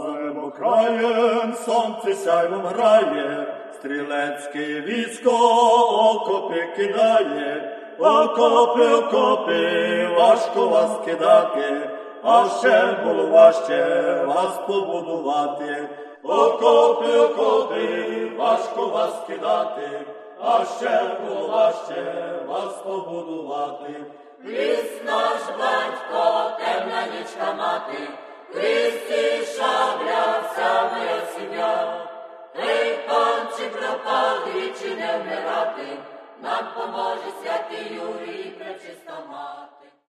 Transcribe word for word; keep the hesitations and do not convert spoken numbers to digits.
небо краєм, сонце сяйвом грає, стрілецьке військо окопи кидає, окопи, окопи, важко вас кидати, а ще було важче вас побудувати. Окопи, окопи, важко вас кидати, а ще було важче вас побудувати. Ліс наш батько, темна нічка мати, крізь ці шаби